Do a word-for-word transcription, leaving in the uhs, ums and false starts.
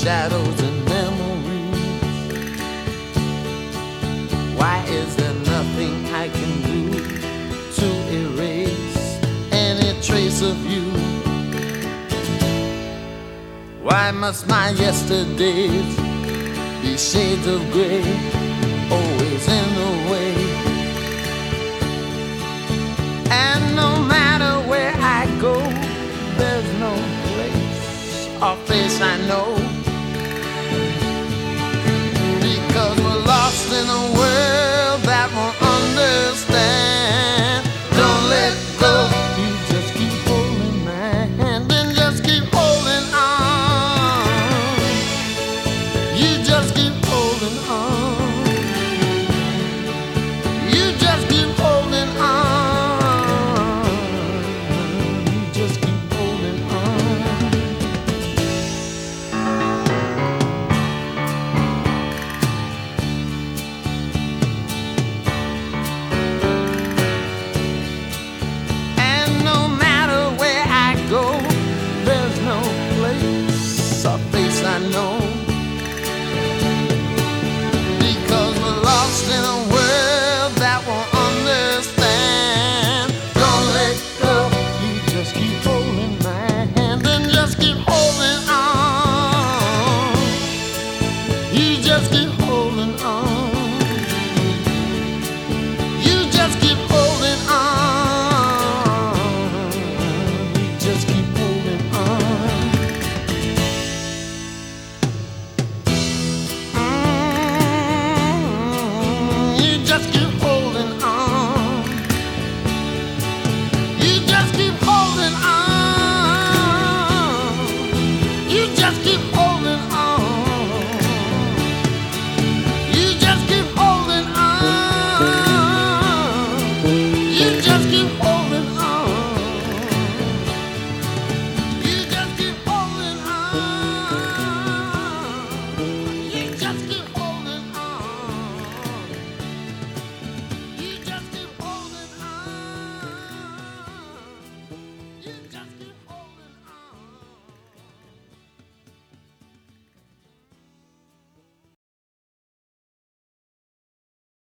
shadows and memories. Why is there nothing I can do to erase any trace of you? Why must my yesterdays be shades of gray, always in the way? And no matter where I go, there's no place or face I know, because we're lost in a world that won't understand. Don't let go, you just keep holding my hand and just keep holding on. You just keep